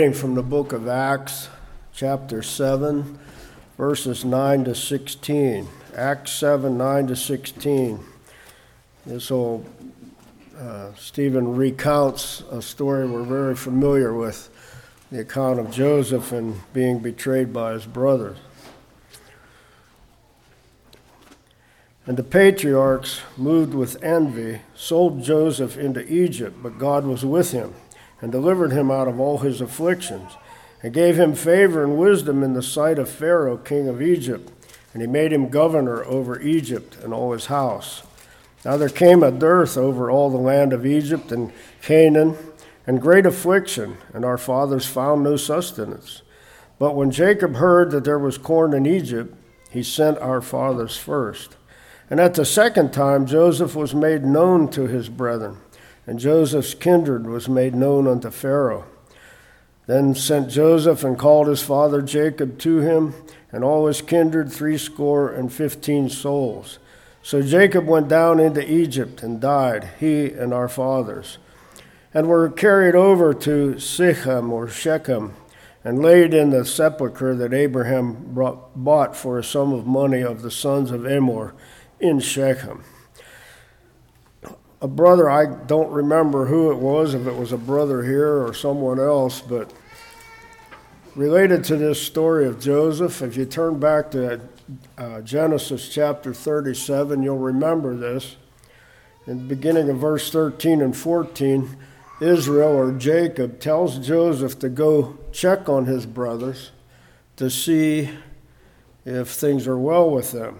From the book of Acts, chapter 7, verses 9 to 16. Acts 7, 9 to 16. Stephen recounts a story we're very familiar with, the account of Joseph and being betrayed by his brothers. And the patriarchs, moved with envy, sold Joseph into Egypt, but God was with him, and delivered him out of all his afflictions, and gave him favor and wisdom in the sight of Pharaoh, king of Egypt, and he made him governor over Egypt and all his house. Now there came a dearth over all the land of Egypt and Canaan, and great affliction, and our fathers found no sustenance. But when Jacob heard that there was corn in Egypt, he sent our fathers first. And at the second time Joseph was made known to his brethren, and Joseph's kindred was made known unto Pharaoh. Then sent Joseph and called his father Jacob to him, and all his kindred 75 souls. So Jacob went down into Egypt and died, he and our fathers, and were carried over to Shechem or Shechem, and laid in the sepulchre that Abraham bought for a sum of money of the sons of Emor in Shechem. A brother, I don't remember who it was, if it was a brother here or someone else, but related to this story of Joseph, if you turn back to Genesis chapter 37, you'll remember this. In the beginning of verse 13 and 14, Israel or Jacob tells Joseph to go check on his brothers to see if things are well with them.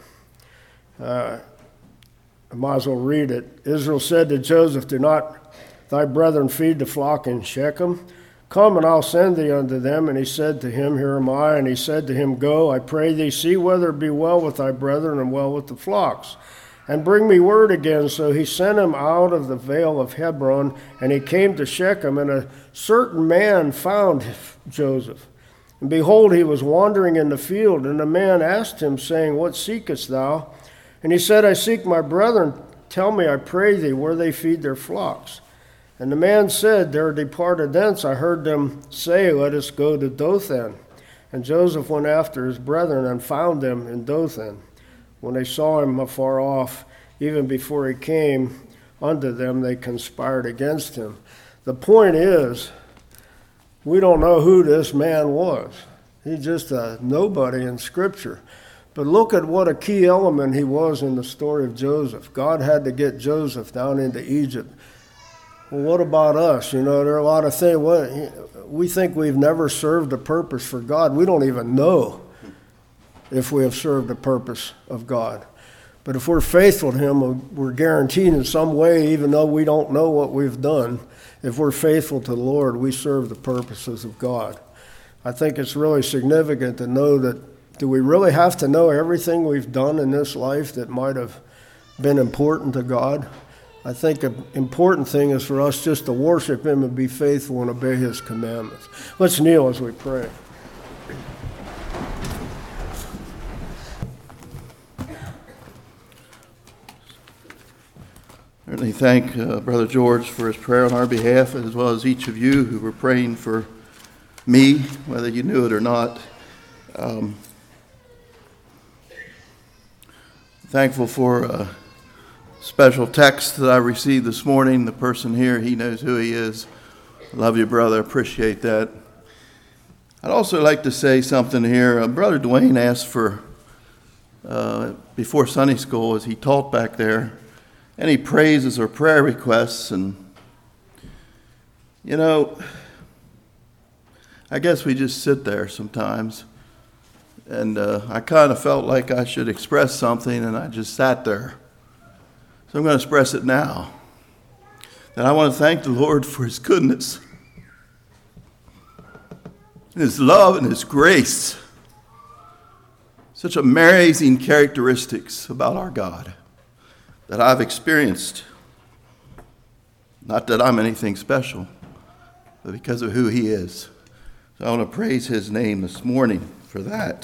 I might as well read it. Israel said to Joseph, "Do not thy brethren feed the flock in Shechem? Come, and I'll send thee unto them." And he said to him, "Here am I." And he said to him, "Go, I pray thee, see whether it be well with thy brethren and well with the flocks, and bring me word again." So he sent him out of the vale of Hebron, and he came to Shechem, and a certain man found Joseph. And behold, he was wandering in the field, and the man asked him, saying, "What seekest thou?" And he said, "I seek my brethren. Tell me, I pray thee, where they feed their flocks." And the man said, "They are departed thence. I heard them say, Let us go to Dothan." And Joseph went after his brethren and found them in Dothan. When they saw him afar off, even before he came unto them, they conspired against him. The point is, we don't know who this man was. He's just a nobody in Scripture. But look at what a key element he was in the story of Joseph. God had to get Joseph down into Egypt. Well, what about us? There are a lot of things. We think we've never served a purpose for God. We don't even know if we have served a purpose of God. But if we're faithful to Him, we're guaranteed in some way, even though we don't know what we've done, if we're faithful to the Lord, we serve the purposes of God. I think it's really significant to know that. Do we really have to know everything we've done in this life that might have been important to God? I think an important thing is for us just to worship Him and be faithful and obey His commandments. Let's kneel as we pray. Certainly thank Brother George for his prayer on our behalf, as well as each of you who were praying for me, whether you knew it or not. Thankful for a special text that I received this morning. The person here, he knows who he is. Love you, brother. Appreciate that. I'd also like to say something here. Brother Dwayne asked for, before Sunday school, as he taught back there, any praises or prayer requests. And, I guess we just sit there sometimes. And I kind of felt like I should express something, and I just sat there. So I'm going to express it now. That I want to thank the Lord for His goodness, and His love and His grace. Such amazing characteristics about our God that I've experienced. Not that I'm anything special, but because of who He is. So I want to praise His name this morning for that.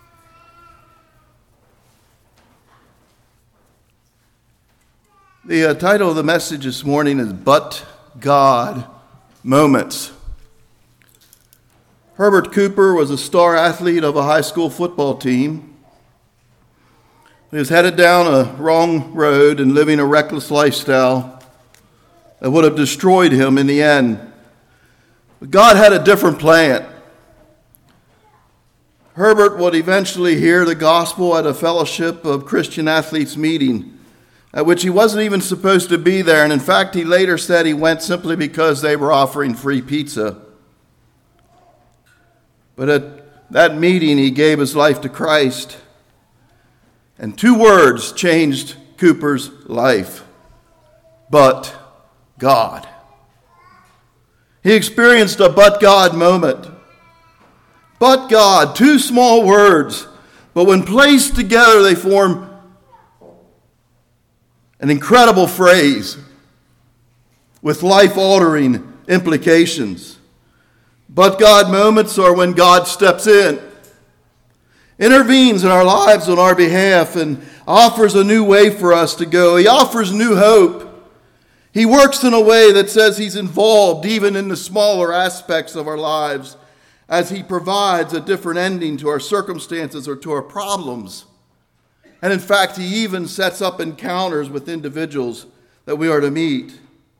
The title of the message this morning is But God Moments. Herbert Cooper was a star athlete of a high school football team. He was headed down a wrong road and living a reckless lifestyle that would have destroyed him in the end. But God had a different plan. Herbert would eventually hear the gospel at a fellowship of Christian athletes meeting, at which he wasn't even supposed to be there. And in fact, he later said he went simply because they were offering free pizza. But at that meeting, he gave his life to Christ. And 2 words changed Cooper's life. But God. He experienced a but God moment. But God, 2 small words, but when placed together, they form an incredible phrase with life-altering implications. But God moments are when God steps in, intervenes in our lives on our behalf, and offers a new way for us to go. He offers new hope. He works in a way that says he's involved even in the smaller aspects of our lives, as he provides a different ending to our circumstances or to our problems. And in fact, he even sets up encounters with individuals that we are to meet.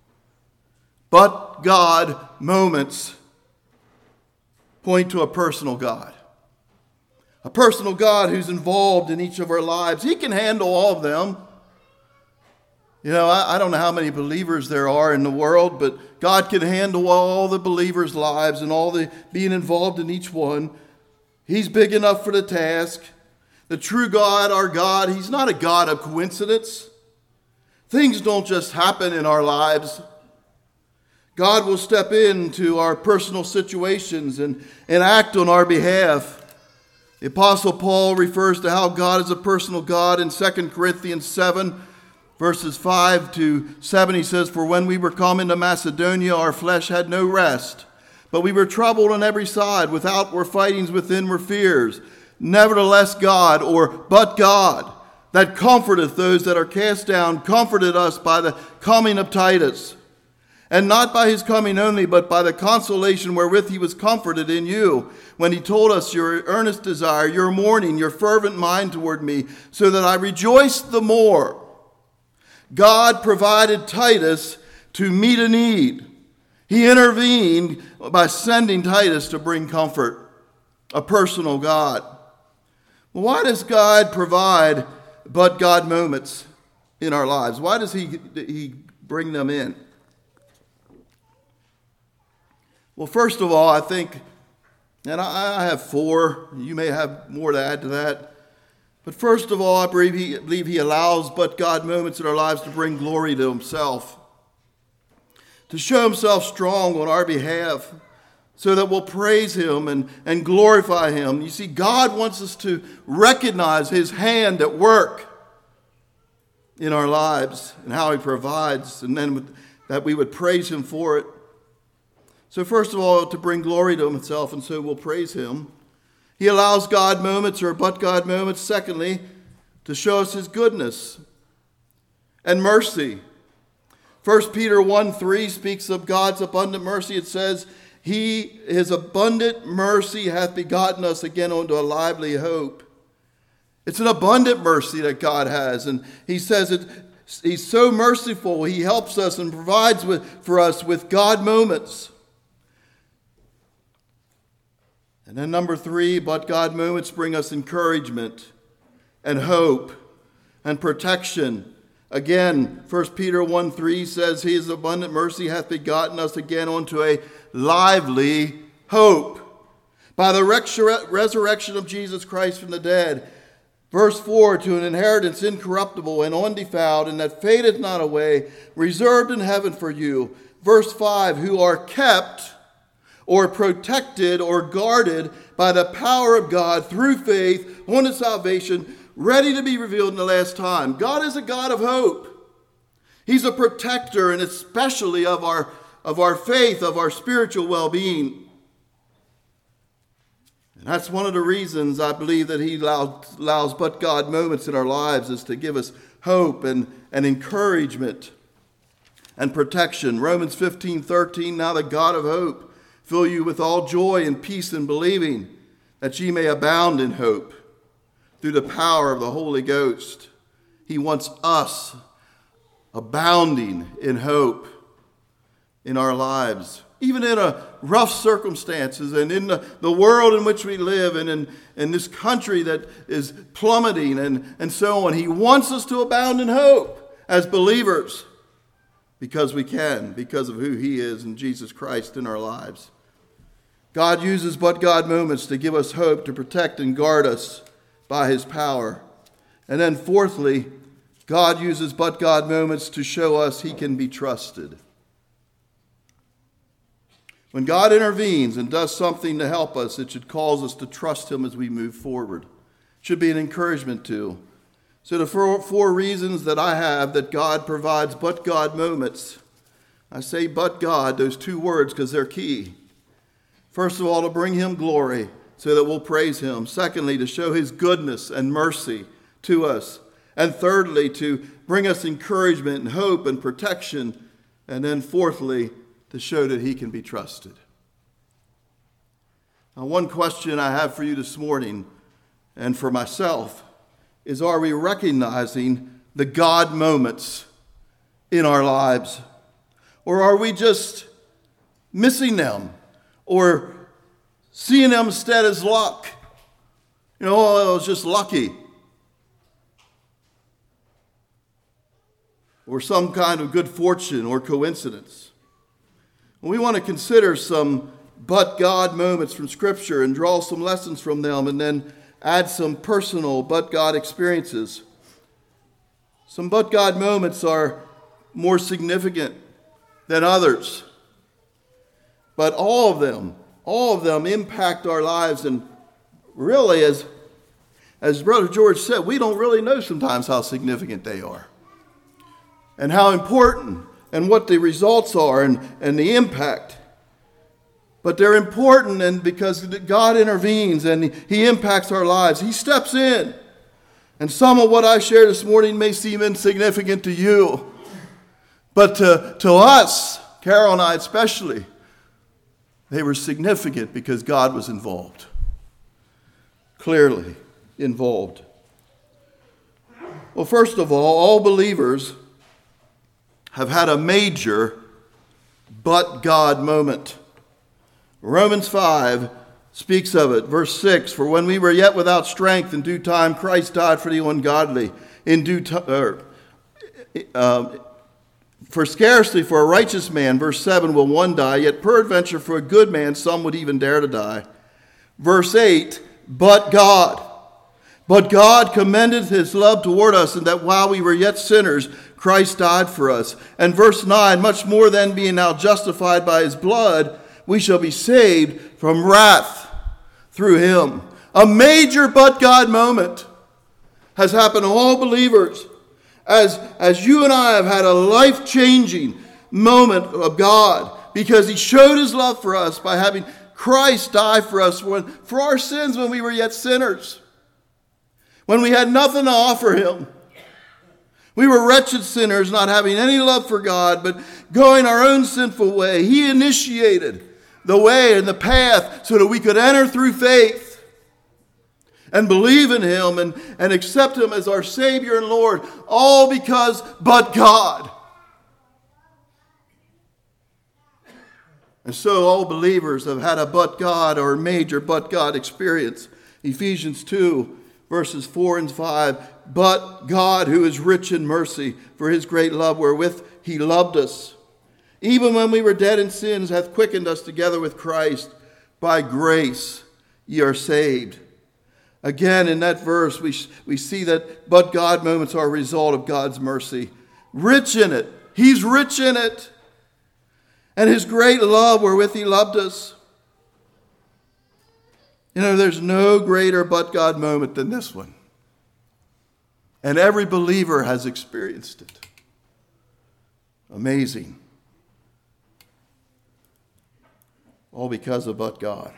But God moments point to a personal God. A personal God who's involved in each of our lives. He can handle all of them. You know, I don't know how many believers there are in the world, but God can handle all the believers' lives and all the being involved in each one. He's big enough for the task. The true God, our God, he's not a God of coincidence. Things don't just happen in our lives. God will step into our personal situations and act on our behalf. The Apostle Paul refers to how God is a personal God in 2 Corinthians 7, verses 5 to 7. He says, "For when we were come into Macedonia, our flesh had no rest, but we were troubled on every side. Without were fightings, within were fears. Nevertheless God, but God, that comforteth those that are cast down, comforted us by the coming of Titus. And not by his coming only, but by the consolation wherewith he was comforted in you, when he told us your earnest desire, your mourning, your fervent mind toward me, so that I rejoiced the more." God provided Titus to meet a need. He intervened by sending Titus to bring comfort, a personal God. Well, why does God provide but God moments in our lives? Why does he bring them in? Well, first of all, I think, and I have 4, you may have more to add to that, but first of all, I believe he allows but God moments in our lives to bring glory to himself, to show himself strong on our behalf, so that we'll praise him and glorify him. You see, God wants us to recognize his hand at work in our lives and how he provides, and then that we would praise him for it. So first of all, to bring glory to himself, and so we'll praise him. He allows God moments or but God moments, secondly, to show us his goodness and mercy. 1 Peter 1:3 speaks of God's abundant mercy. It says, his abundant mercy hath begotten us again unto a lively hope. It's an abundant mercy that God has, and he says he's so merciful. He helps us and provides for us with God moments. And then number 3, but God moments bring us encouragement and hope and protection. Again, 1 Peter 1:3 says, his abundant mercy hath begotten us again unto a lively hope by the resurrection of Jesus Christ from the dead. Verse 4, to an inheritance incorruptible and undefiled, and that fadeth not away, reserved in heaven for you. Verse 5, who are kept or protected or guarded by the power of God through faith unto salvation, ready to be revealed in the last time. God is a God of hope. He's a protector, and especially of our faith, of our spiritual well-being. And that's one of the reasons I believe that he allows but God moments in our lives, is to give us hope and encouragement and protection. Romans 15:13, now the God of hope fill you with all joy and peace in believing, that ye may abound in hope through the power of the Holy Ghost. He wants us abounding in hope in our lives, even in rough circumstances and in the world in which we live and in this country that is plummeting and so on. He wants us to abound in hope as believers because we can, because of who he is in Jesus Christ in our lives. God uses but God moments to give us hope, to protect and guard us by his power. And then fourthly, God uses but God moments to show us he can be trusted. When God intervenes and does something to help us, it should cause us to trust him as we move forward. It should be an encouragement to. So the four reasons that I have that God provides but God moments, I say but God, those two words, because they're key. First of all, to bring him glory so that we'll praise him. Secondly, to show his goodness and mercy to us. And thirdly, to bring us encouragement and hope and protection. And then fourthly, to show that he can be trusted. Now, one question I have for you this morning and for myself is, are we recognizing the God moments in our lives? Or are we just missing them or seeing them instead as luck? You know, oh, I was just lucky. Or some kind of good fortune or coincidence. We want to consider some but God moments from Scripture and draw some lessons from them and then add some personal but God experiences. Some but God moments are more significant than others. But all of them impact our lives. And really, as Brother George said, we don't really know sometimes how significant they are. And how important and what the results are and the impact. But they're important, and because God intervenes and he impacts our lives. He steps in. And some of what I share this morning may seem insignificant to you. But to us, Carol and I especially, they were significant because God was involved. Clearly involved. Well, first of all believers have had a major but God moment. Romans 5 speaks of it. Verse 6, for when we were yet without strength, in due time Christ died for the ungodly. For scarcely for a righteous man, verse 7, will one die, yet peradventure for a good man some would even dare to die. Verse 8, but God commendeth his love toward us, in that while we were yet sinners, Christ died for us. And verse 9, much more than being now justified by his blood, we shall be saved from wrath through him. A major but God moment has happened to all believers. As you and I have had a life-changing moment of God, because he showed his love for us by having Christ die for us for our sins when we were yet sinners. When we had nothing to offer him. We were wretched sinners, not having any love for God, but going our own sinful way. He initiated the way and the path so that we could enter through faith and believe in him and accept him as our Savior and Lord, all because but God. And so all believers have had a but God or major but God experience. Ephesians 2, verses 4 and 5. But God, who is rich in mercy, for his great love wherewith he loved us, even when we were dead in sins, hath quickened us together with Christ. By grace ye are saved. Again, in that verse, we see that but God moments are a result of God's mercy. Rich in it. He's rich in it. And his great love wherewith he loved us. You know, there's no greater but God moment than this one. And every believer has experienced it. Amazing. All because of but God.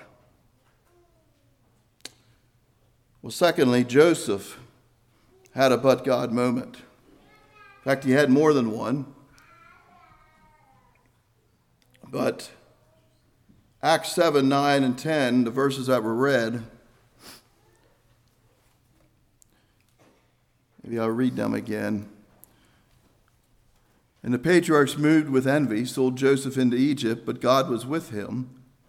Well, secondly, Joseph had a but God moment. In fact, he had more than one. But Acts 7, 9, and 10, the verses that were read. Maybe I'll read them again. And the patriarchs, moved with envy, sold Joseph into Egypt, but God was with him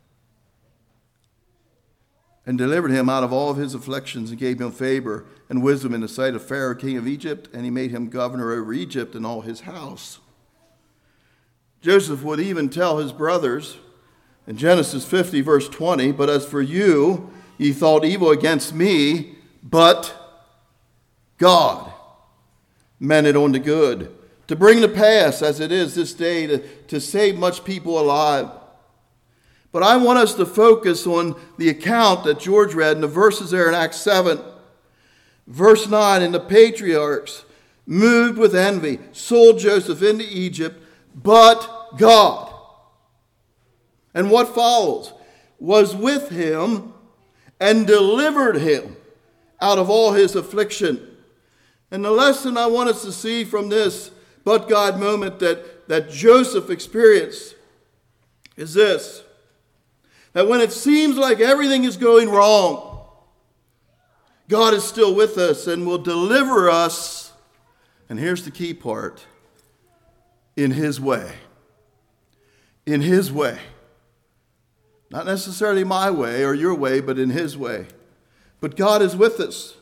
and delivered him out of all of his afflictions and gave him favor and wisdom in the sight of Pharaoh, king of Egypt, and he made him governor over Egypt and all his house. Joseph would even tell his brothers in Genesis 50, verse 20, but as for you, ye thought evil against me, but God meant it unto good, to bring to pass, as it is this day, to save much people alive. But I want us to focus on the account that George read in the verses there in Acts 7. Verse 9, and the patriarchs, moved with envy, sold Joseph into Egypt, but God. And what follows? Was with him and delivered him out of all his affliction. And the lesson I want us to see from this but God moment that Joseph experienced is this: that when it seems like everything is going wrong, God is still with us and will deliver us, and here's the key part, in his way. In his way. Not necessarily my way or your way, but in his way. But God is with us.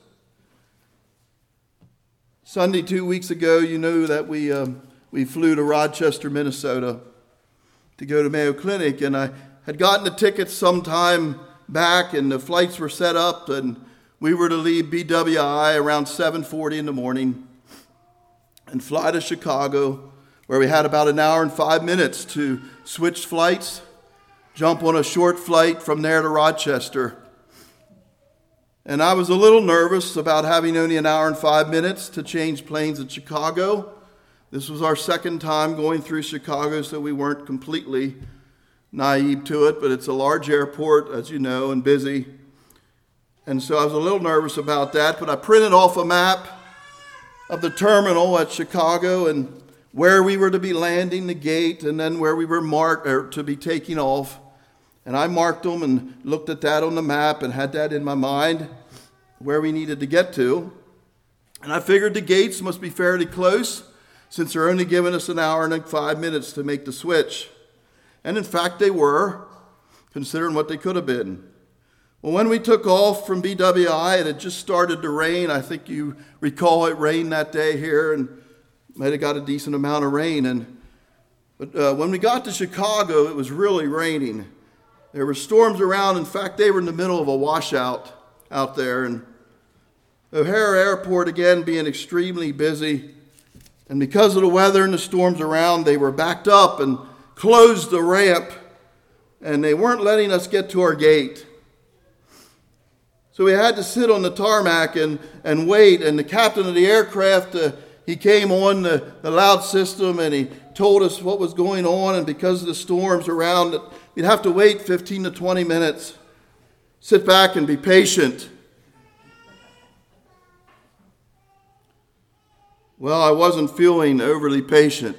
Sunday 2 weeks ago, you know that we flew to Rochester, Minnesota to go to Mayo Clinic, and I had gotten the tickets some time back, and the flights were set up, and we were to leave BWI around 7:40 in the morning and fly to Chicago, where we had about an hour and 5 minutes to switch flights, jump on a short flight from there to Rochester. And I was a little nervous about having only an hour and 5 minutes to change planes at Chicago. This was our second time going through Chicago, so we weren't completely naive to it, but it's a large airport, as you know, and busy. And so I was a little nervous about that, but I printed off a map of the terminal at Chicago and where we were to be landing, the gate, and then where we were marked or to be taking off. And I marked them and looked at that on the map and had that in my mind, where we needed to get to. And I figured the gates must be fairly close, since they're only giving us an hour and 5 minutes to make the switch. And in fact, they were, considering what they could have been. Well, when we took off from BWI, it had just started to rain. I think you recall it rained that day here, and might have got a decent amount of rain. But when we got to Chicago, it was really raining. There were storms around. In fact, they were in the middle of a washout out there. And O'Hare Airport, again, being extremely busy. And because of the weather and the storms around, they were backed up and closed the ramp. And they weren't letting us get to our gate. So we had to sit on the tarmac and wait. And the captain of the aircraft, he came on the loud system and he told us what was going on. And because of the storms around, we'd have to wait 15 to 20 minutes. Sit back and be patient. Well, I wasn't feeling overly patient.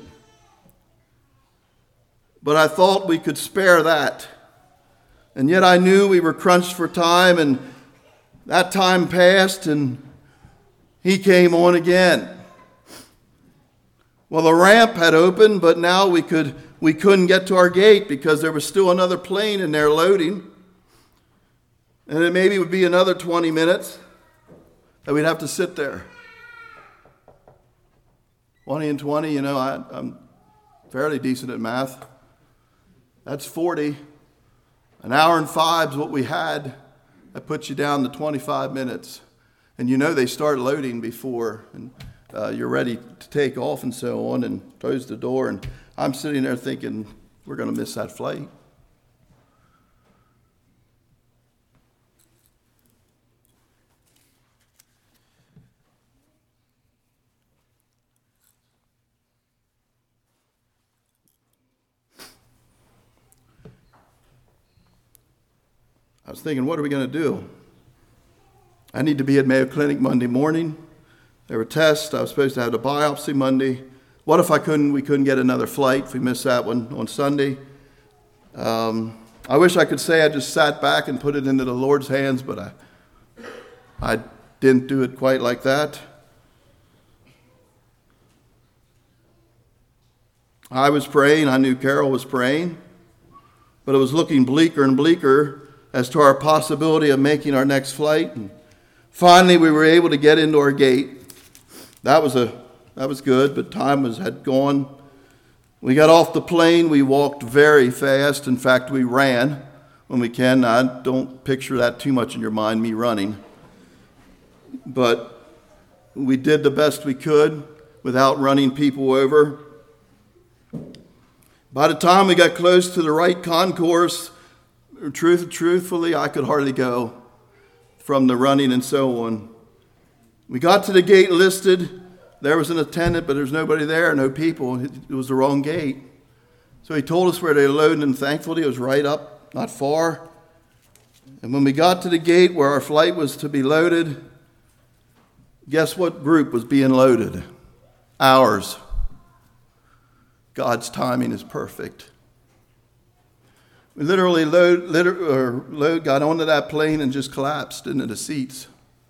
But I thought we could spare that. And yet I knew we were crunched for time, and that time passed and he came on again. Well, the ramp had opened, but now we couldn't get to our gate because there was still another plane in there loading. And it maybe would be another 20 minutes that we'd have to sit there. 20 and 20, I'm fairly decent at math. That's 40. An hour and 5 is what we had. That puts you down to 25 minutes. And they start loading before and you're ready to take off and so on, and close the door. And I'm sitting there thinking, we're going to miss that flight. I was thinking, what are we going to do? I need to be at Mayo Clinic Monday morning. There were tests. I was supposed to have the biopsy Monday. What if we couldn't get another flight if we missed that one on Sunday? I wish I could say I just sat back and put it into the Lord's hands, but I didn't do it quite like that. I was praying. I knew Carol was praying, but it was looking bleaker and bleaker as to our possibility of making our next flight. And finally, we were able to get into our gate. That was good, but time had gone. We got off the plane. We walked very fast. In fact, we ran when we can. I don't picture that too much in your mind, me running. But we did the best we could without running people over. By the time we got close to the right concourse, truthfully, I could hardly go from the running and so on. We got to the gate listed. There was an attendant, but there's nobody there, no people. It was the wrong gate. So he told us where they were loading, and thankfully it was right up, not far. And when we got to the gate where our flight was to be loaded, guess what group was being loaded? Ours. God's timing is perfect. We literally got onto that plane and just collapsed into the seats.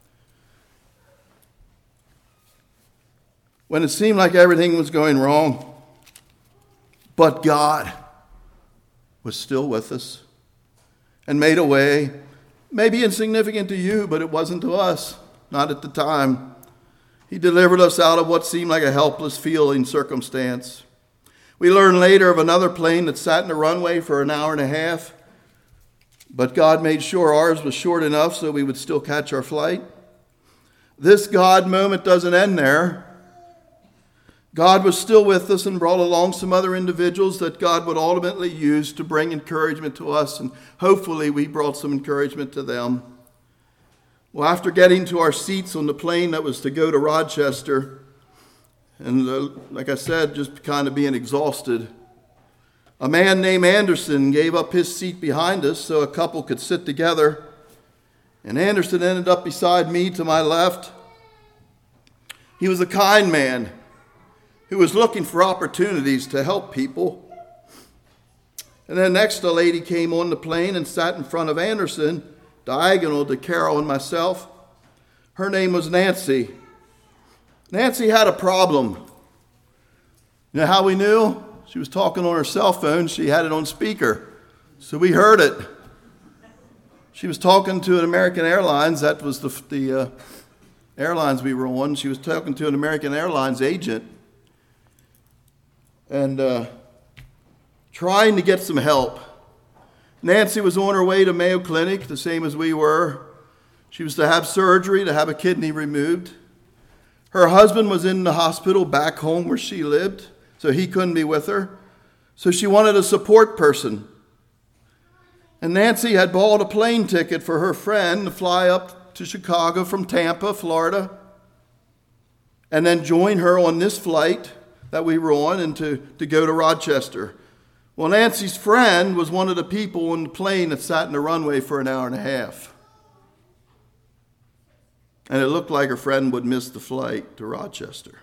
When it seemed like everything was going wrong, but God was still with us and made a way, maybe insignificant to you, but it wasn't to us, not at the time. He delivered us out of what seemed like a helpless feeling circumstance. We learned later of another plane that sat in the runway for an hour and a half, but God made sure ours was short enough so we would still catch our flight. This God moment doesn't end there. God was still with us and brought along some other individuals that God would ultimately use to bring encouragement to us, and hopefully we brought some encouragement to them. Well, after getting to our seats on the plane that was to go to Rochester, and like I said, just kind of being exhausted, a man named Anderson gave up his seat behind us so a couple could sit together. And Anderson ended up beside me to my left. He was a kind man who was looking for opportunities to help people. And then next, a lady came on the plane and sat in front of Anderson, diagonal to Carol and myself. Her name was Nancy. Nancy had a problem. You know how we knew? She was talking on her cell phone. She had it on speaker, so we heard it. She was talking to an American Airlines. That was the airlines we were on. She was talking to an American Airlines agent and trying to get some help. Nancy was on her way to Mayo Clinic, the same as we were. She was to have surgery, to have a kidney removed. Her husband was in the hospital back home where she lived, so he couldn't be with her. So she wanted a support person. And Nancy had bought a plane ticket for her friend to fly up to Chicago from Tampa, Florida, and then join her on this flight that we were on and to go to Rochester. Well, Nancy's friend was one of the people on the plane that sat in the runway for an hour and a half. And it looked like her friend would miss the flight to Rochester.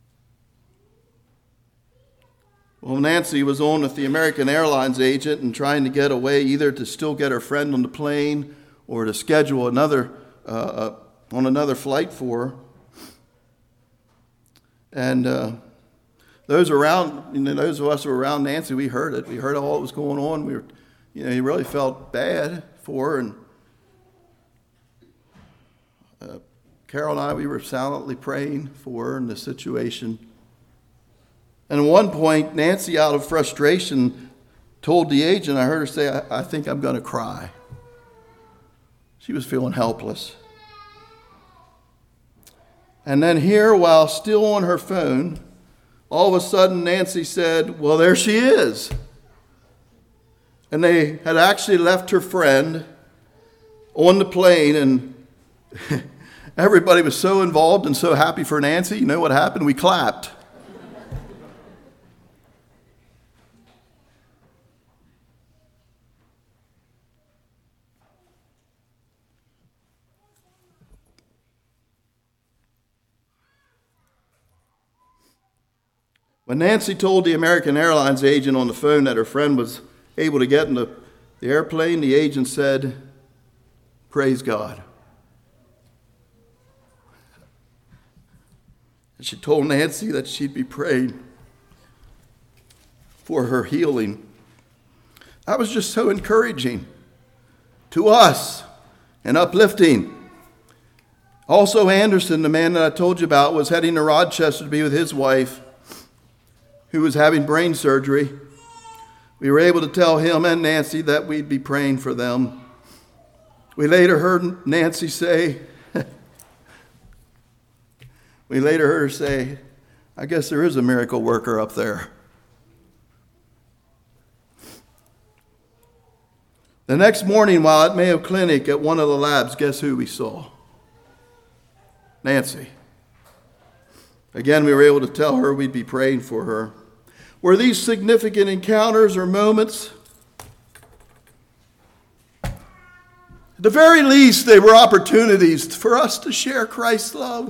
Well, Nancy was on with the American Airlines agent and trying to get away, either to still get her friend on the plane or to schedule another on another flight for her. And those of us who were around Nancy, we heard it. We heard all that was going on. You really felt bad for her. And Carol and I, we were silently praying for her in this situation. And at one point, Nancy, out of frustration, told the agent, I heard her say, I think I'm going to cry. She was feeling helpless. And then here, while still on her phone, all of a sudden Nancy said, well, there she is. And they had actually left her friend on the plane, and everybody was so involved and so happy for Nancy. You know what happened? We clapped. When Nancy told the American Airlines agent on the phone that her friend was able to get the airplane, the agent said, "Praise God." And she told Nancy that she'd be praying for her healing. That was just so encouraging to us and uplifting. Also, Anderson, the man that I told you about, was heading to Rochester to be with his wife, who was having brain surgery. We were able to tell him and Nancy that we'd be praying for them. We later heard Nancy say, "I guess there is a miracle worker up there." The next morning, while at Mayo Clinic at one of the labs, guess who we saw? Nancy. Again, we were able to tell her we'd be praying for her. Were these significant encounters or moments? At the very least, they were opportunities for us to share Christ's love.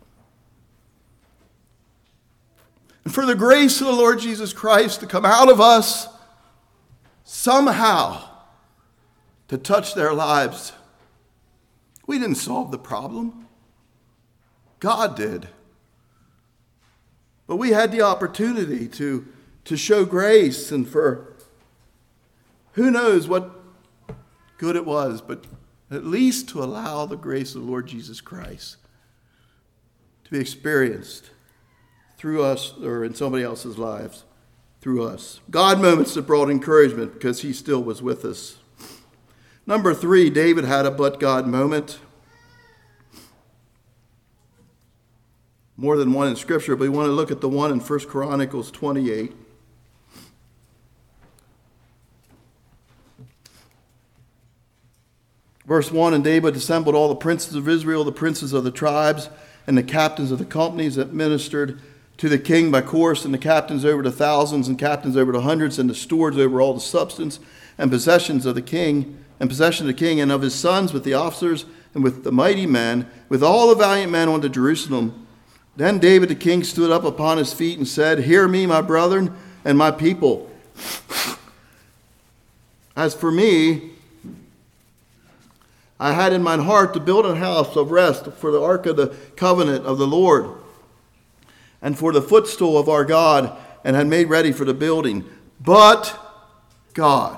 And for the grace of the Lord Jesus Christ to come out of us somehow to touch their lives. We didn't solve the problem. God did. But we had the opportunity to show grace, and for who knows what good it was, but at least to allow the grace of the Lord Jesus Christ to be experienced through us or in somebody else's lives through us. God moments that brought encouragement because he still was with us. Number 3, David had a but God moment. More than one in Scripture, but we want to look at the one in 1 Chronicles 28. Verse 1, and David assembled all the princes of Israel, the princes of the tribes, and the captains of the companies that ministered to the king by course, and the captains over to thousands, and captains over to hundreds, and the stewards over all the substance and possessions of the king, and possession of the king and of his sons, with the officers and with the mighty men, with all the valiant men unto Jerusalem. Then David the king stood up upon his feet and said, "Hear me, my brethren and my people. As for me, I had in mine heart to build a house of rest for the ark of the covenant of the Lord, and for the footstool of our God, and had made ready for the building. But God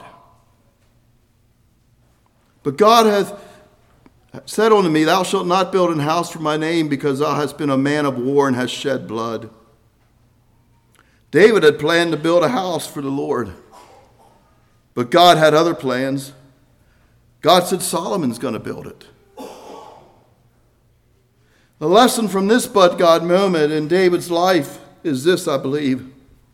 hath said unto me, Thou shalt not build an house for my name, because thou hast been a man of war and hast shed blood." David had planned to build a house for the Lord, but God had other plans. God said Solomon's going to build it. The lesson from this but God moment in David's life is this, I believe.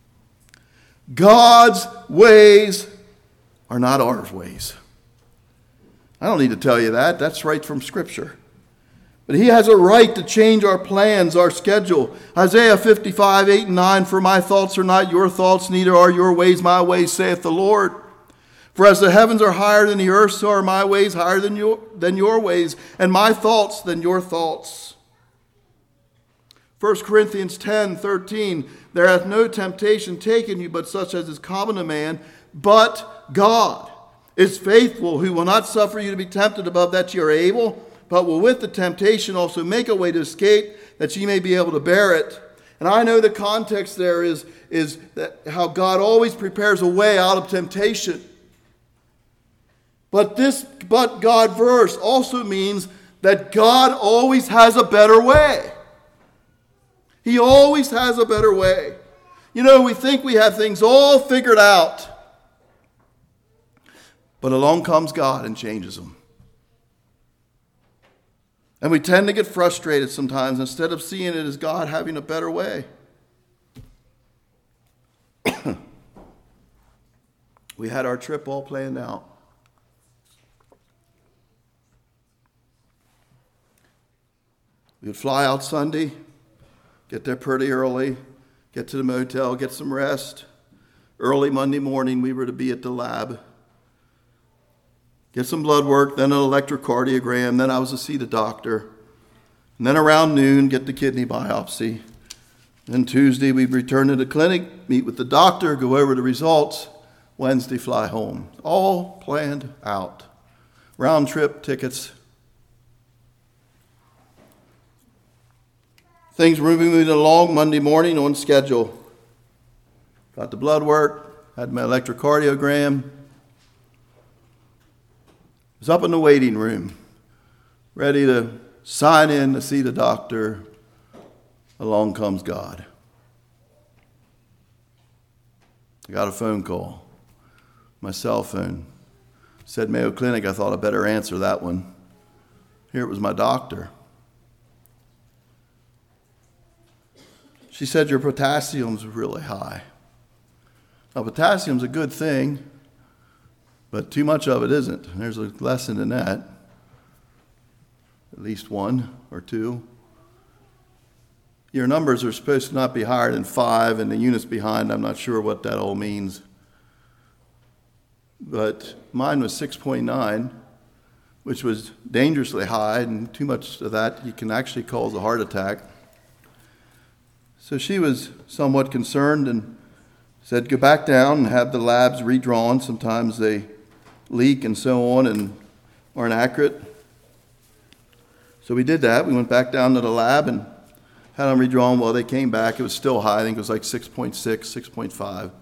God's ways are not our ways. I don't need to tell you that. That's right from Scripture. But he has a right to change our plans, our schedule. Isaiah 55, 8 and 9, "For my thoughts are not your thoughts, neither are your ways my ways, saith the Lord. For as the heavens are higher than the earth, so are my ways higher than your ways, and my thoughts than your thoughts." 1 Corinthians 10, 13, "There hath no temptation taken you, but such as is common to man. But God is faithful, who will not suffer you to be tempted above that ye are able, but will with the temptation also make a way to escape, that ye may be able to bear it." And I know the context there is that how God always prepares a way out of temptation. But this "but God" verse also means that God always has a better way. He always has a better way. You know, we think we have things all figured out. But along comes God and changes them. And we tend to get frustrated sometimes instead of seeing it as God having a better way. We had our trip all planned out. We would fly out Sunday, get there pretty early, get to the motel, get some rest. Early Monday morning, we were to be at the lab. Get some blood work, then an electrocardiogram, then I was to see the doctor. And then around noon, get the kidney biopsy. Then Tuesday, we'd return to the clinic, meet with the doctor, go over the results. Wednesday fly home. All planned out. Round trip tickets. Things were moving along Monday morning on schedule. Got the blood work, had my electrocardiogram. Was up in the waiting room, ready to sign in to see the doctor. Along comes God. I got a phone call, my cell phone. Said Mayo Clinic. I thought I'd better answer that one. Here it was my doctor. She said, your potassium's really high. Now, potassium's a good thing, but too much of it isn't. There's a lesson in that. At least one or two. Your numbers are supposed to not be higher than 5, and the units behind, I'm not sure what that all means. But mine was 6.9, which was dangerously high, and too much of that you can actually cause a heart attack. So she was somewhat concerned and said, go back down and have the labs redrawn. Sometimes they leak and so on and aren't accurate. So we did that. We went back down to the lab and had them redrawn. Well, they came back. It was still high. I think it was like 6.6, 6.5.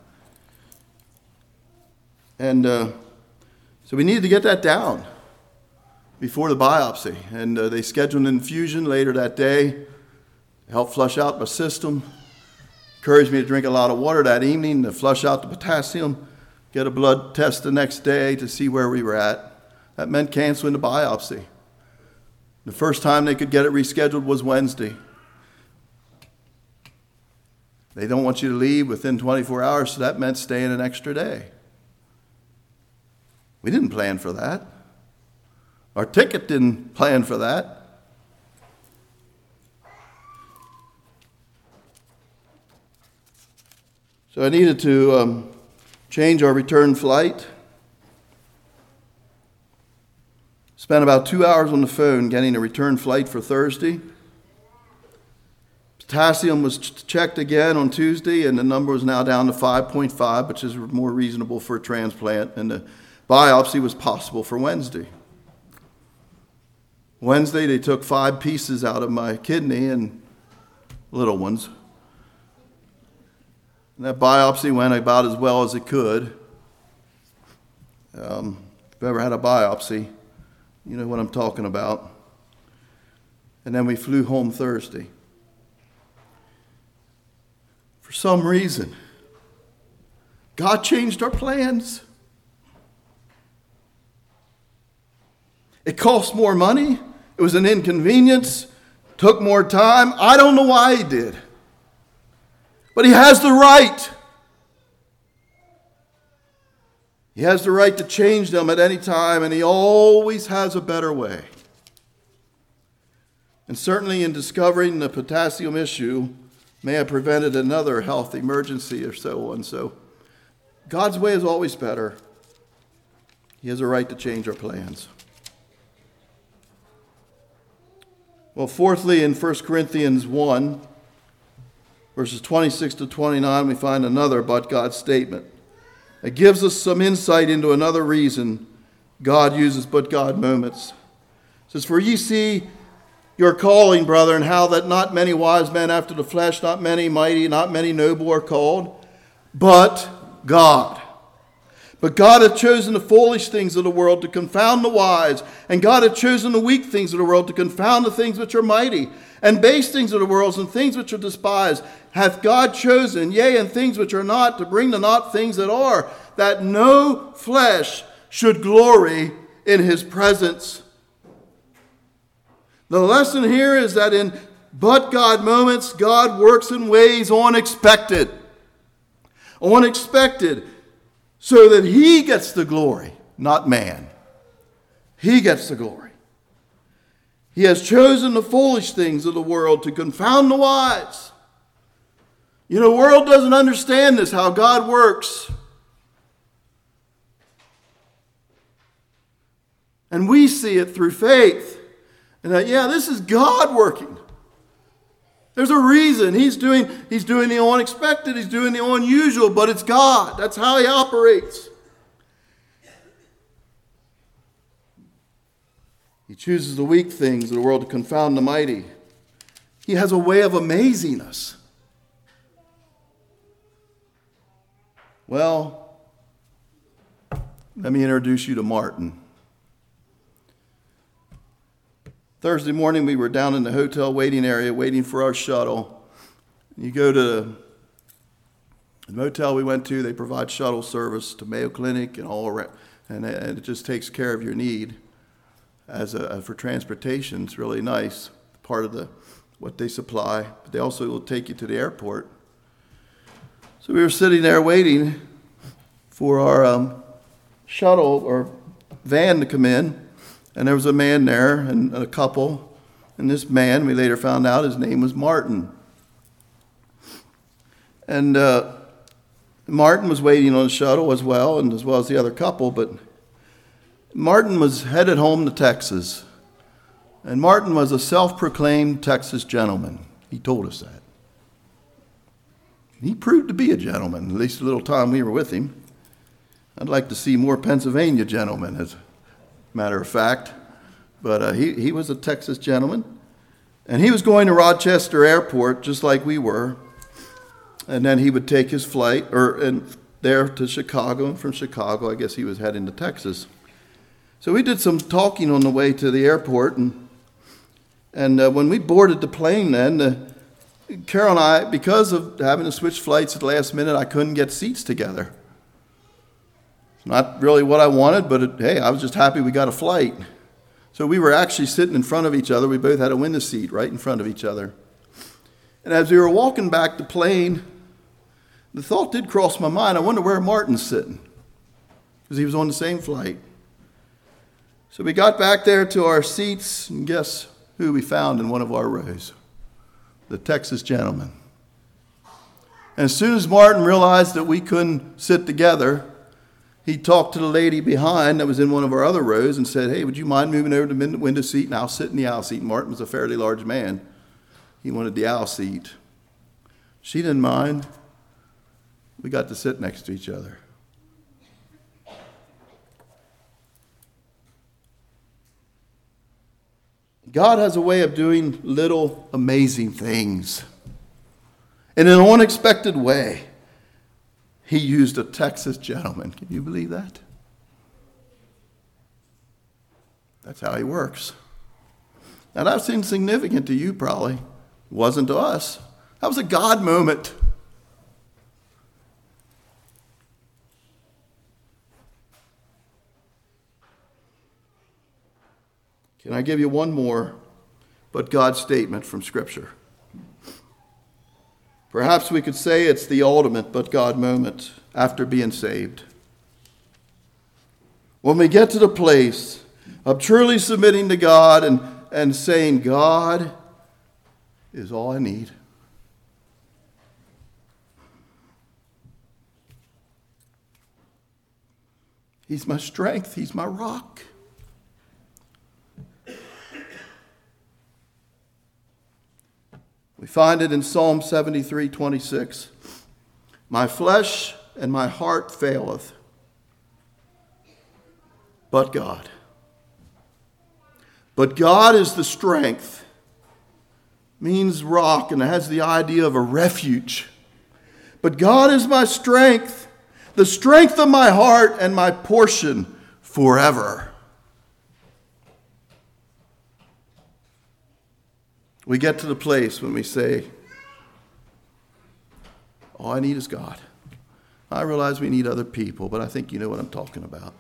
And so we needed to get that down before the biopsy. And they scheduled an infusion later that day to help flush out my system. Encouraged me to drink a lot of water that evening to flush out the potassium, get a blood test the next day to see where we were at. That meant canceling the biopsy. The first time they could get it rescheduled was Wednesday. They don't want you to leave within 24 hours, so that meant staying an extra day. We didn't plan for that. Our ticket didn't plan for that. So I needed to change our return flight. Spent about 2 hours on the phone getting a return flight for Thursday. Potassium was checked again on Tuesday, and the number was now down to 5.5, which is more reasonable for a transplant, and the biopsy was possible for Wednesday. Wednesday, they took 5 pieces out of my kidney, and little ones. And that biopsy went about as well as it could. If you've ever had a biopsy, you know what I'm talking about. And then we flew home Thursday. For some reason, God changed our plans. It cost more money. It was an inconvenience. Took more time. I don't know why he did. But he has the right. He has the right to change them at any time, and he always has a better way. And certainly in discovering the potassium issue, may have prevented another health emergency or so on. So God's way is always better. He has a right to change our plans. Well, fourthly, in 1 Corinthians 1, verses 26 to 29, we find another but God statement. It gives us some insight into another reason God uses but God moments. It says, for ye see your calling, brethren, how that not many wise men after the flesh, not many mighty, not many noble are called, but God. But God hath chosen the foolish things of the world to confound the wise, and God hath chosen the weak things of the world to confound the things which are mighty, and base things of the world and things which are despised hath God chosen, yea, and things which are not, to bring to naught things that are, that no flesh should glory in his presence. The lesson here is that in but God moments, God works in ways unexpected. Unexpected, so that he gets the glory, not man. He gets the glory. He has chosen the foolish things of the world to confound the wise. You know, the world doesn't understand this, how God works. And we see it through faith. And that, yeah, this is God working. There's a reason. He's doing the unexpected. He's doing the unusual, but it's God. That's how he operates. He chooses the weak things of the world to confound the mighty. He has a way of amazing us. Well, let me introduce you to Martin. Thursday morning, we were down in the hotel waiting area waiting for our shuttle. You go to the motel we went to, they provide shuttle service to Mayo Clinic and all around, and it just takes care of your need for transportation. It's really nice, part of what they supply, but they also will take you to the airport. So we were sitting there waiting for our shuttle or van to come in. And there was a man there and a couple. And this man, we later found out his name was Martin. And Martin was waiting on the shuttle as well, and as well as the other couple. But Martin was headed home to Texas. And Martin was a self-proclaimed Texas gentleman. He told us that. He proved to be a gentleman, at least the little time we were with him. I'd like to see more Pennsylvania gentlemen, as matter of fact, but he was a Texas gentleman, and he was going to Rochester Airport just like we were, and then he would take his flight there to Chicago, and from Chicago I guess he was heading to Texas. So we did some talking on the way to the airport, and when we boarded the plane then, Carol and I, because of having to switch flights at the last minute, I couldn't get seats together. Not really what I wanted, but hey, I was just happy we got a flight. So we were actually sitting in front of each other. We both had a window seat right in front of each other. And as we were walking back the plane, the thought did cross my mind, I wonder where Martin's sitting, because he was on the same flight. So we got back there to our seats, and guess who we found in one of our rows? The Texas gentleman. And as soon as Martin realized that we couldn't sit together, he talked to the lady behind that was in one of our other rows and said, hey, would you mind moving over to the window seat and I'll sit in the aisle seat? Martin was a fairly large man. He wanted the aisle seat. She didn't mind. We got to sit next to each other. God has a way of doing little amazing things in an unexpected way. He used a Texas gentleman. Can you believe that? That's how he works. Now, that's insignificant to you, probably. It wasn't to us. That was a God moment. Can I give you one more but God statement from Scripture? Perhaps we could say it's the ultimate but God moment after being saved. When we get to the place of truly submitting to God and saying, God is all I need. He's my strength. He's my rock. We find it in Psalm 73:26. My flesh and my heart faileth, but God. But God is the strength. Means rock, and it has the idea of a refuge. But God is my strength, the strength of my heart and my portion forever. We get to the place when we say, all I need is God. I realize we need other people, but I think you know what I'm talking about.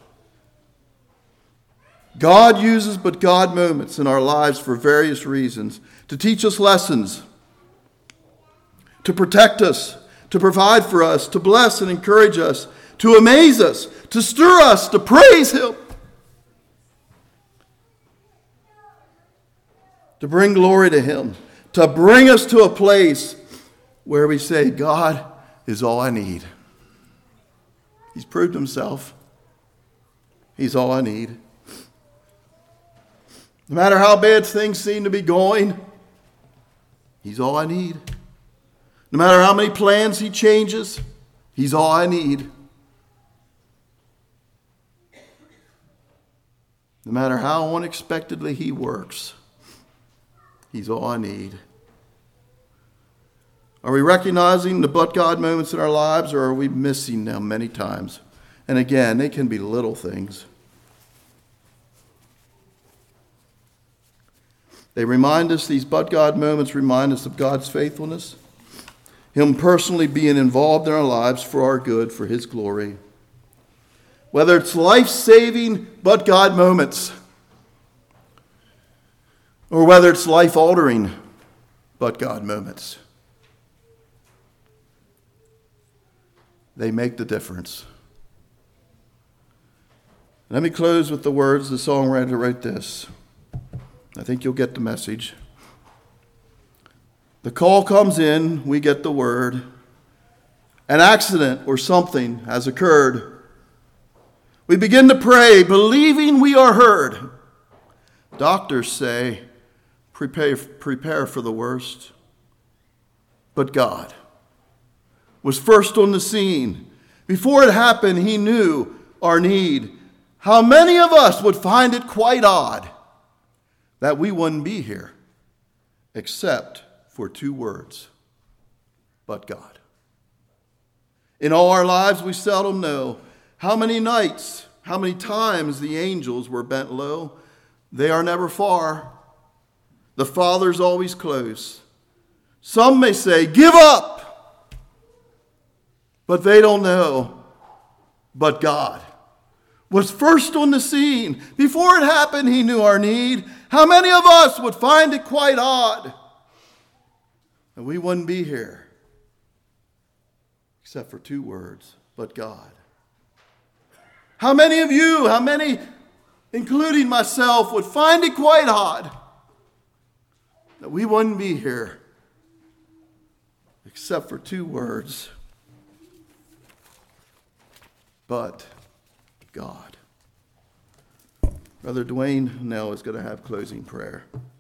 God uses but God moments in our lives for various reasons, to teach us lessons, to protect us, to provide for us, to bless and encourage us, to amaze us, to stir us, to praise Him, to bring glory to Him, to bring us to a place where we say, God is all I need. He's proved Himself. He's all I need. No matter how bad things seem to be going, He's all I need. No matter how many plans he changes, he's all I need. No matter how unexpectedly he works, he's all I need. Are we recognizing the but God moments in our lives, or are we missing them many times? And again, they can be little things. They remind us, these but God moments remind us of God's faithfulness, him personally being involved in our lives for our good, for his glory. Whether it's life-saving but God moments, or whether it's life-altering but God moments, they make the difference. Let me close with the words the songwriter wrote this. I think you'll get the message. The call comes in, we get the word. An accident or something has occurred. We begin to pray, believing we are heard. Doctors say, prepare for the worst. But God was first on the scene. Before it happened, he knew our need. How many of us would find it quite odd that we wouldn't be here except for two words, but God. In all our lives, we seldom know how many nights, how many times the angels were bent low. They are never far. The Father's always close. Some may say, give up, but they don't know. But God was first on the scene. Before it happened, he knew our need. How many of us would find it quite odd that we wouldn't be here except for two words, but God? How many of you, including myself, would find it quite odd that we wouldn't be here except for two words, but God? Brother Dwayne now is going to have closing prayer.